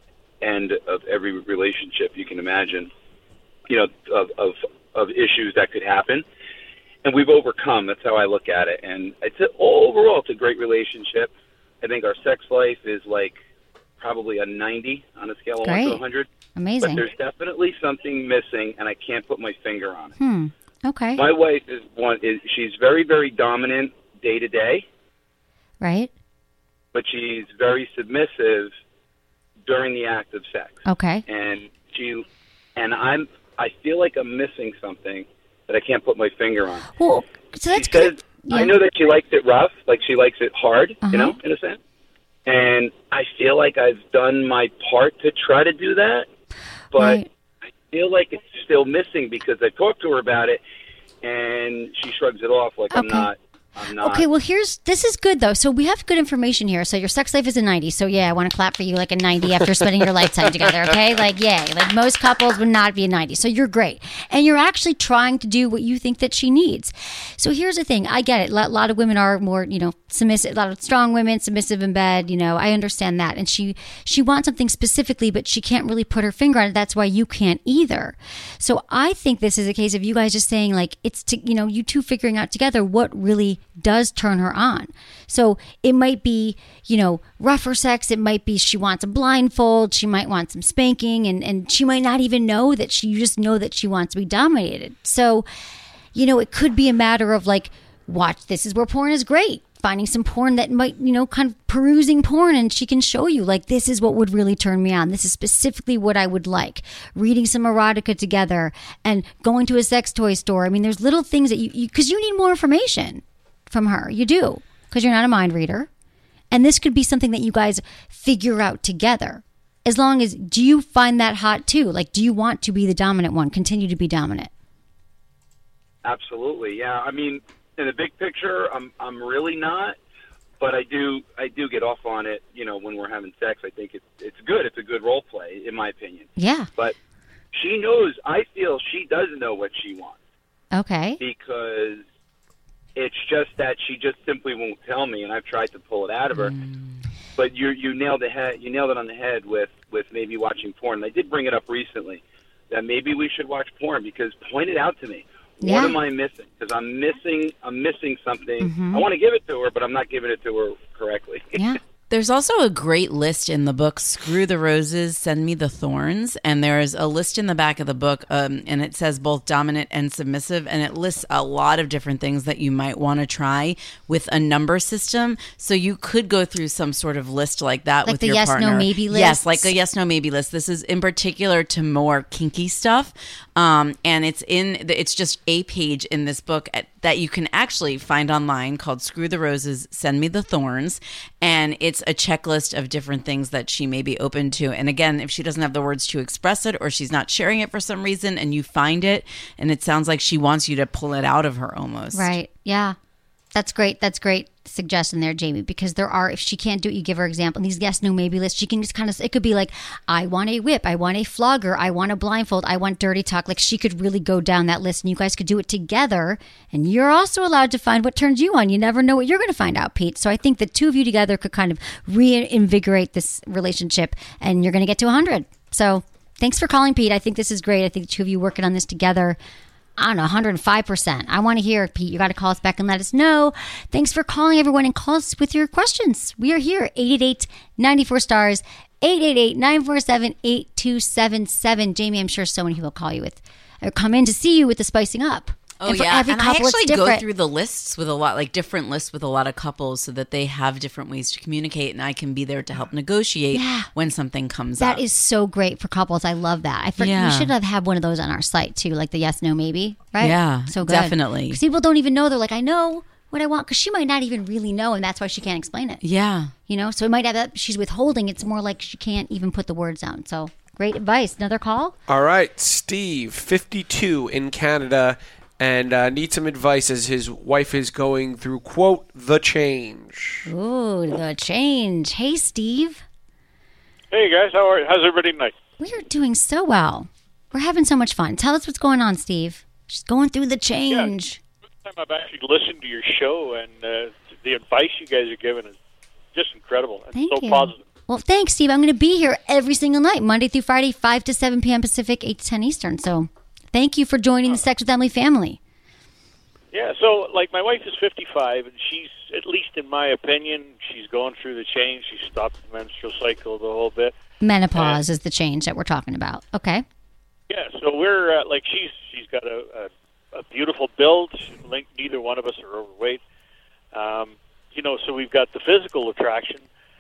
end of every relationship you can imagine, you know, of, of, of issues that could happen. And we've overcome. That's how I look at it. And it's a, overall, it's a great relationship. I think our sex life is, like, probably a ninety on a scale of one Great. to one hundred. Amazing. But there's definitely something missing, and I can't put my finger on it. Hmm. Okay. My wife is one. Is she's very, very dominant day to day, Right. but she's very submissive during the act of sex. Okay. And she, and I'm. I feel like I'm missing something that I can't put my finger on. Well, so that's she says, good. Yeah. I know that she likes it rough, like she likes it hard, Uh-huh. you know, in a sense. And I feel like I've done my part to try to do that, but Right. I feel like it's still missing because I talked to her about it, and she shrugs it off like I'm Okay. not. I'm not. Okay, well, here's this is good though. So we have good information here. So your sex life is a ninety. So yeah, I want to clap for you like a ninety after spending your lifetime together. Okay, like yay. Like most couples would not be a ninety. So you're great, and you're actually trying to do what you think that she needs. So here's the thing. I get it. A lot, lot of women are more, you know, submissive. A lot of strong women submissive in bed. You know, I understand that, and she she wants something specifically, but she can't really put her finger on it. That's why you can't either. So I think this is a case of you guys just saying like it's to, you know, you two figuring out together what really does turn her on. So it might be, you know, rougher sex. It might be she wants a blindfold. She might want some spanking, and, and she might not even know that she, you just know that she wants to be dominated. So, you know, it could be a matter of like, watch, this is where porn is great. Finding some porn that might, you know, kind of perusing porn, and she can show you like, this is what would really turn me on. This is specifically what I would like. Reading some erotica together and going to a sex toy store. I mean, there's little things that you, because you, you need more information. from her. You do, because you're not a mind reader. And this could be something that you guys figure out together. As long as, do you find that hot too? Like, do you want to be the dominant one, continue to be dominant? Absolutely, yeah. I mean, in the big picture, I'm I'm really not, but I do I do get off on it. You know, when we're having sex, I think it's it's good. It's a good role play, in my opinion. Yeah. But she knows. I feel she doesn't know what she wants. Okay. Because it's just that she just simply won't tell me, and I've tried to pull it out of her. Mm. But you you nailed the head. You nailed it on the head with with maybe watching porn. And I did bring it up recently that maybe we should watch porn because point it out to me. Yeah. What am I missing? Because I'm missing, I'm missing something. Mm-hmm. I want to give it to her, but I'm not giving it to her correctly. Yeah. There's also a great list in the book, Screw the Roses, Send Me the Thorns. And there's a list in the back of the book, um, and it says both dominant and submissive. And it lists a lot of different things that you might want to try with a number system. So you could go through some sort of list like that like with the your yes, partner. no, maybe list. Yes, like a yes, no, maybe list. This is in particular to more kinky stuff. Um, and it's in, it's just a page in this book at, that you can actually find online called Screw the Roses, Send Me the Thorns. And it's a checklist of different things that she may be open to. And again, if she doesn't have the words to express it or she's not sharing it for some reason and you find it and it sounds like she wants you to pull it out of her almost. Right. Yeah. That's great. That's great suggestion there, Jamie, because there are, if she can't do it, you give her example. These yes, no, maybe lists, she can just kind of, it could be like, I want a whip, I want a flogger, I want a blindfold, I want dirty talk. Like she could really go down that list and you guys could do it together. And you're also allowed to find what turns you on. You never know what you're going to find out, Pete. So I think the two of you together could kind of reinvigorate this relationship and you're going to get to one hundred. So thanks for calling, Pete. I think this is great. I think the two of you working on this together. I don't know, one hundred five percent. I want to hear, Pete. You got to call us back and let us know. Thanks for calling, everyone, and call us with your questions. We are here, eight eight eight, nine four, stars, eight eight eight, nine four seven, eight two seven seven. Jamie, I'm sure so many people call you with, or come in to see you with the spicing up. Oh, and for yeah. every And I couple, it's actually go different. through the lists with a lot, like different lists with a lot of couples so that they have different ways to communicate and I can be there to help negotiate Yeah. when something comes That up. That is so great for couples. I love that. I forget, Yeah. We should have had one of those on our site too, like the yes, no, maybe, right? Yeah, so good. definitely. Because people don't even know. They're like, I know what I want, because she might not even really know, and that's why she can't explain it. Yeah. You know, so it might have that she's withholding. It's more like she can't even put the words out. So great advice. Another call? All right, Steve, fifty-two in Canada, and uh, needs some advice as his wife is going through, quote, the change. Ooh, the change. Hey, Steve. Hey, guys. How are you? How's everybody tonight? We are doing so well. We're having so much fun. Tell us what's going on, Steve. She's going through the change. Yeah, first time I've actually listened to your show, and uh, the advice you guys are giving is just incredible. It's Thank so you. positive. Well, thanks, Steve. I'm going to be here every single night, Monday through Friday, five to seven p.m. Pacific, eight to ten Eastern. So thank you for joining the Sex with Emily family. Yeah, so, like, my wife is fifty-five, and she's, at least in my opinion, she's going through the change. She stopped the menstrual cycle the whole bit. Menopause is the change that we're talking about. Okay. Yeah, so we're, uh, like, she's she's got a, a, a beautiful build. Like, neither one of us are overweight. Um, you know, so we've got the physical attraction.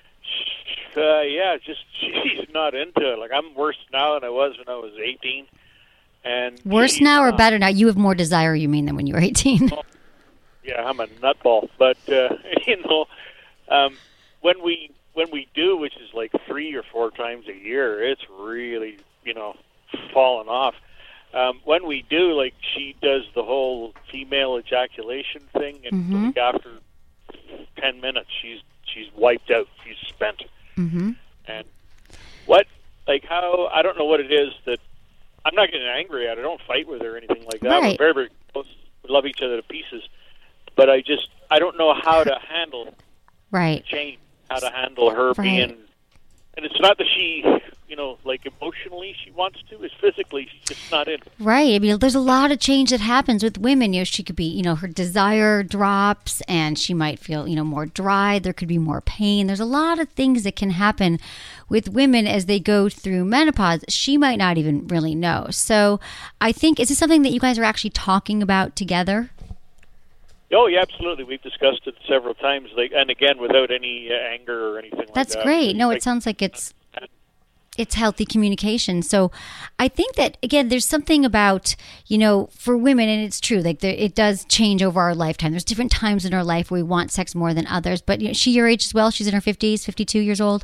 Uh, yeah, just she's not into it. Like, I'm worse now than I was when I was eighteen. And Worse now or better now? You have more desire, you mean, than when you were eighteen. Oh, yeah, I'm a nutball. But, uh, you know, um, when we when we do, which is like three or four times a year, it's really, you know, falling off. Um, when we do, like, she does the whole female ejaculation thing, and Mm-hmm. like after ten minutes, she's she's wiped out. She's spent. Mm-hmm. And what, like, how, I don't know what it is that, I'm not getting angry at her. I don't fight with her or anything like that. Right. We're very, very close. We love each other to pieces. But I just, I don't know how to handle Right. change, how to handle her Right. being, and it's not that she, you know, like emotionally she wants to, it's physically she's just not in. Right. I mean, there's a lot of change that happens with women. You know, she could be, you know, her desire drops and she might feel, you know, more dry. There could be more pain. There's a lot of things that can happen with women as they go through menopause. She might not even really know. So I think, is this something that you guys are actually talking about together? Oh, yeah, absolutely. We've discussed it several times, like, and again, without any uh, anger or anything like that. That's great. No, Like, it sounds like it's it's healthy communication. So I think that, again, there's something about, you know, for women, and it's true, like there, it does change over our lifetime. There's different times in our life where we want sex more than others. But you know, she your age as well? She's in her fifties, fifty-two years old?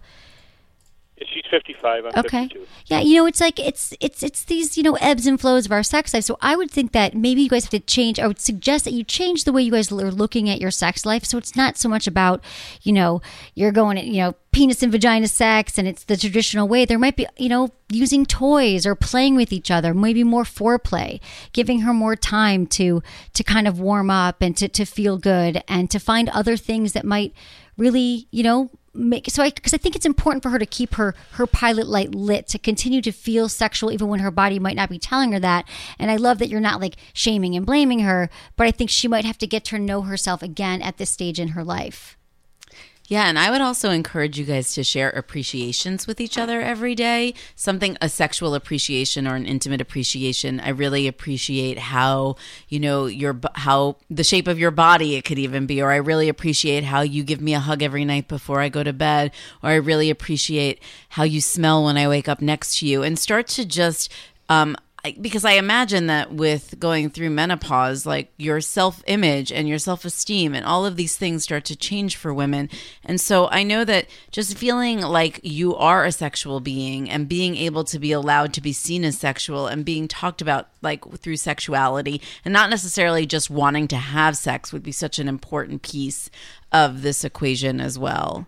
She's fifty-five. I'm okay. fifty-two. Yeah, you know, it's like it's it's it's these, you know, ebbs and flows of our sex life. So I would think that maybe you guys have to change. I would suggest that you change the way you guys are looking at your sex life. So it's not so much about, you know, you're going, you know, penis and vagina sex, and it's the traditional way. There might be, you know, using toys or playing with each other, maybe more foreplay, giving her more time to to kind of warm up and to to feel good and to find other things that might really, you know. Make so I because I think it's important for her to keep her her pilot light lit, to continue to feel sexual even when her body might not be telling her that. And I love that you're not like shaming and blaming her, but I think she might have to get to know herself again at this stage in her life. Yeah, and I would also encourage you guys to share appreciations with each other every day. Something, a sexual appreciation or an intimate appreciation. I really appreciate how, you know, your how the shape of your body it could even be, or I really appreciate how you give me a hug every night before I go to bed, or I really appreciate how you smell when I wake up next to you, and start to just um because I imagine that with going through menopause, like your self-image and your self-esteem and all of these things start to change for women. And so I know that just feeling like you are a sexual being and being able to be allowed to be seen as sexual and being talked about like through sexuality and not necessarily just wanting to have sex would be such an important piece of this equation as well.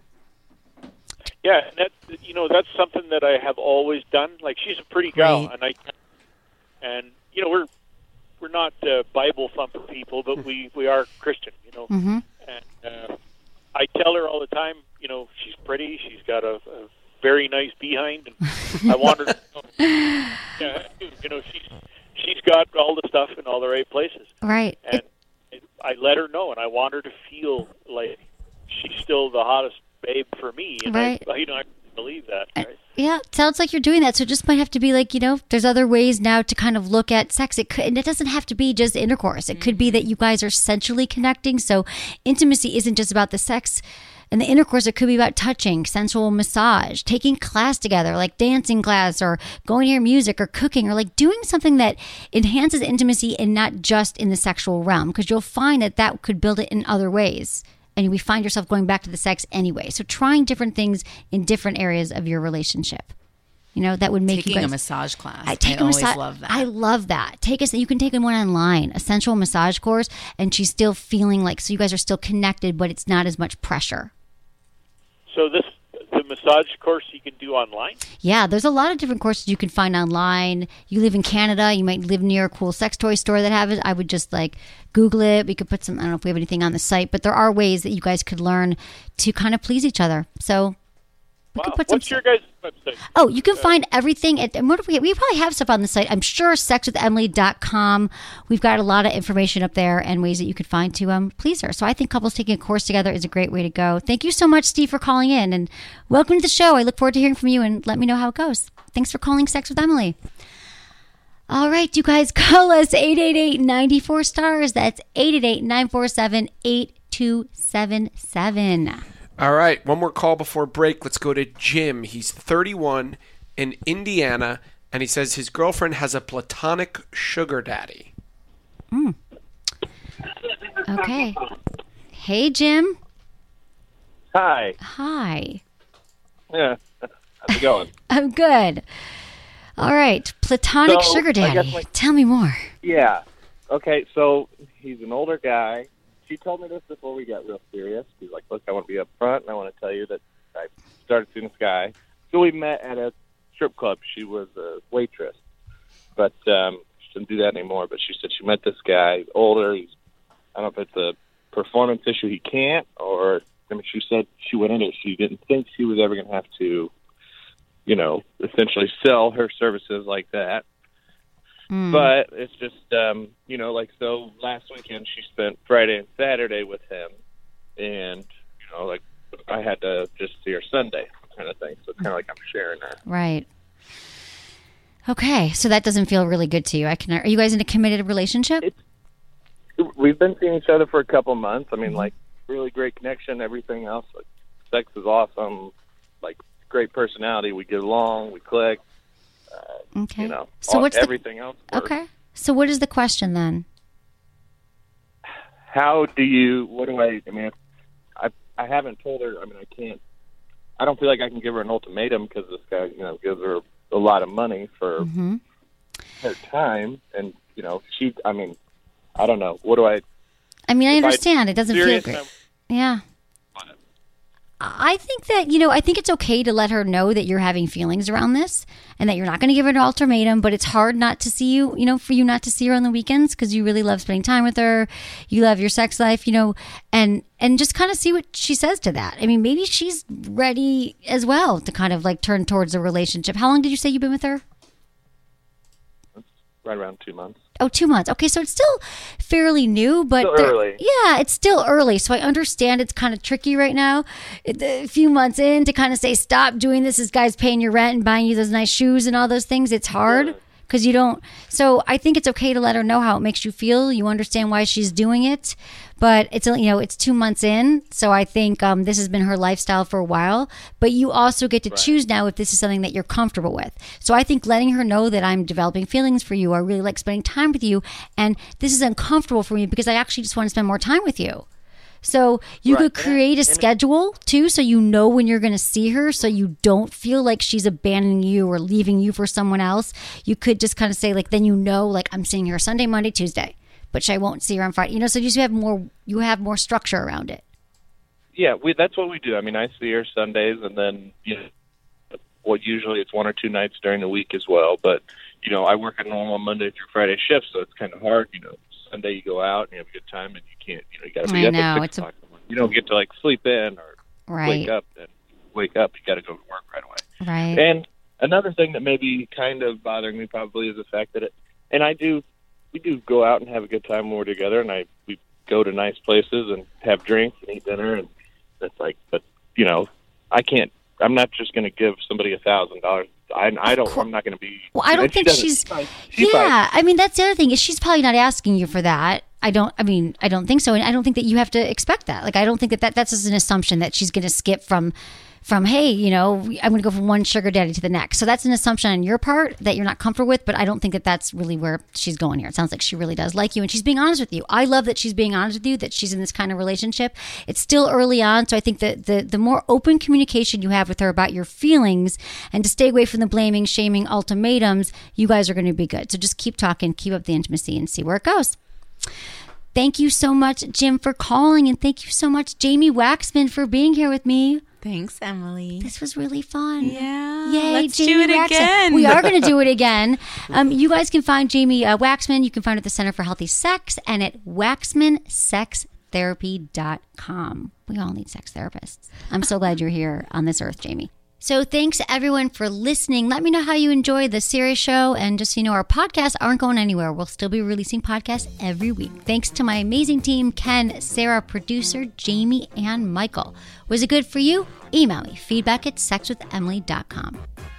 Yeah, and that, you know, that's something that I have always done. Like, she's a pretty gal, Right. and I... And, you know, we're we're not uh, Bible thumper people, but we, we are Christian, you know. Mm-hmm. And uh, I tell her all the time, you know, she's pretty. She's got a, a very nice behind. And I want her to know, yeah, you know, she's, she's got all the stuff in all the right places. Right. And it, I let her know, and I want her to feel like she's still the hottest babe for me. And Right. I, you know, I believe that, right? Yeah, it sounds like you're doing that. So it just might have to be like, you know, there's other ways now to kind of look at sex. It could, and it doesn't have to be just intercourse. It could be that you guys are sensually connecting. So intimacy isn't just about the sex and the intercourse. It could be about touching, sensual massage, taking class together, like dancing class or going to hear music or cooking or like doing something that enhances intimacy and not just in the sexual realm, because you'll find that that could build it in other ways. And we find yourself going back to the sex anyway. So trying different things in different areas of your relationship. You know, that would make Taking you guys... a massage class. I, take I a always massa- love that. I love that. Take a, you can take one online, a sensual massage course, and she's still feeling like, so you guys are still connected, but it's not as much pressure. So this the massage course you can do online? Yeah, there's a lot of different courses you can find online. You live in Canada, you might live near a cool sex toy store that have it. I would just like Google it. We could put some, I don't know if we have anything on the site, but there are ways that you guys could learn to kind of please each other. So we Wow. could put some What's your guys' website? Oh, you can find everything at, and what if we, we probably have stuff on the site. I'm sure sex with emily dot com. We've got a lot of information up there and ways that you could find to um, please her. So I think couples taking a course together is a great way to go. Thank you so much, Steve, for calling in, and welcome to the show. I look forward to hearing from you, and let me know how it goes. Thanks for calling Sex with Emily. All right, you guys, call us eight eight eight, nine four, stars. That's eight eight eight, nine four seven, eight two seven seven. All right, one more call before break. Let's go to Jim. He's thirty-one in Indiana, and he says his girlfriend has a platonic sugar daddy. Mm. Okay. Hey, Jim. Hi. Hi. Yeah. How's it going? I'm good. All right. Platonic So, sugar I daddy. guess, like- Tell me more. Yeah. Okay, so he's an older guy. She told me this before we got real serious. She's like, look, I want to be up front, and I want to tell you that I started seeing this guy. So we met at a strip club. She was a waitress, but um, she doesn't do that anymore. But she said she met this guy. He's older. He's, I don't know if it's a performance issue. He can't, or I mean, she said she went into it. She didn't think she was ever going to have to, you know, essentially sell her services like that. Mm. But it's just, um, you know, like, so last weekend she spent Friday and Saturday with him, and, you know, like, I had to just see her Sunday kind of thing. So it's kind of like I'm sharing her. Right. Okay, so that doesn't feel really good to you. I can. Are you guys in a committed relationship? It's, we've been seeing each other for a couple months. I mean, mm-hmm. like, really great connection, everything else. Like, sex is awesome. Like, great personality. We get along. We click. Uh, Okay. You know, So all- what's everything the, else works. Okay. So what is the question then? How do you? What do I? I mean, I I haven't told her. I mean, I can't. I don't feel like I can give her an ultimatum because this guy, you know, gives her a lot of money for Mm-hmm. her time, and you know, she. I mean, I don't know. What do I? I mean, I if I- understand. It doesn't feel serious, great. I'm- Yeah. I think that, you know, I think it's okay to let her know that you're having feelings around this and that you're not going to give her an ultimatum, but it's hard not to see you, you know, for you not to see her on the weekends because you really love spending time with her. You love your sex life, you know, and, and just kind of see what she says to that. I mean, maybe she's ready as well to kind of like turn towards a relationship. How long did you say you've been with her? Right around two months. Oh, two months. Okay, so it's still fairly new, but Still there- early. yeah, it's still early. So I understand it's kind of tricky right now. It- A few months in to kind of say stop doing this. This guy's paying your rent and buying you those nice shoes and all those things. It's hard because you don't. So I think it's okay to let her know how it makes you feel. You understand why she's doing it, but it's you know it's two months in. So I think um, this has been her lifestyle for a while. But you also get to choose now if this is something that you're comfortable with. So I think letting her know that I'm developing feelings for you, I really like spending time with you, and this is uncomfortable for me because I actually just want to spend more time with you. So you Right. could create a schedule too, so you know when you're going to see her, so you don't feel like she's abandoning you or leaving you for someone else. You could just kind of say like, then you know, like I'm seeing her Sunday, Monday, Tuesday, but I won't see her on Friday. You know, so you just have more, you have more structure around it. Yeah, we that's what we do. I mean, I see her Sundays, and then you know, well, usually it's one or two nights during the week as well. But you know, I work a normal Monday through Friday shift, so it's kind of hard. You know, Sunday you go out and you have a good time, and you can't. You know, you got to be I up know, at six it's a- o'clock. You don't get to like sleep in or Right. wake up and wake up. You got to go to work right away. Right. And another thing that may be kind of bothering me probably is the fact that it, and I do, we do go out and have a good time when we're together, and I we go to nice places and have drinks and eat dinner, and it's like, but you know, I can't. I'm not just going to give somebody a thousand dollars. I I don't. I'm not going to be. Well, I don't and she think doesn't- she's. she probably- she Yeah, I mean that's the other thing is she's probably not asking you for that. I don't. I mean, I don't think so, and I don't think that you have to expect that. Like, I don't think that, that that's just an assumption that she's going to skip from, from hey, you know, I'm going to go from one sugar daddy to the next. So that's an assumption on your part that you're not comfortable with. But I don't think that that's really where she's going here. It sounds like she really does like you, and she's being honest with you. I love that she's being honest with you. That she's in this kind of relationship. It's still early on, so I think that the the more open communication you have with her about your feelings, and to stay away from the blaming, shaming, ultimatums, you guys are going to be good. So just keep talking, keep up the intimacy, and see where it goes. Thank you so much, Jim, for calling. And thank you so much, Jamie Waxman, for being here with me. Thanks, Emily. This was really fun. Yeah. Yay, Let's Jamie do it Waxman. again. We are going to do it again. Um, you guys can find Jamie uh, Waxman. You can find her at the Center for Healthy Sex and at waxman sex therapy dot com. We all need sex therapists. I'm so glad you're here on this earth, Jamie. So thanks everyone for listening. Let me know how you enjoyed the Sirius show. And just so you know, our podcasts aren't going anywhere. We'll still be releasing podcasts every week. Thanks to my amazing team, Ken, Sarah, producer, Jamie, and Michael. Was it good for you? Email me, feedback at sex with emily dot com.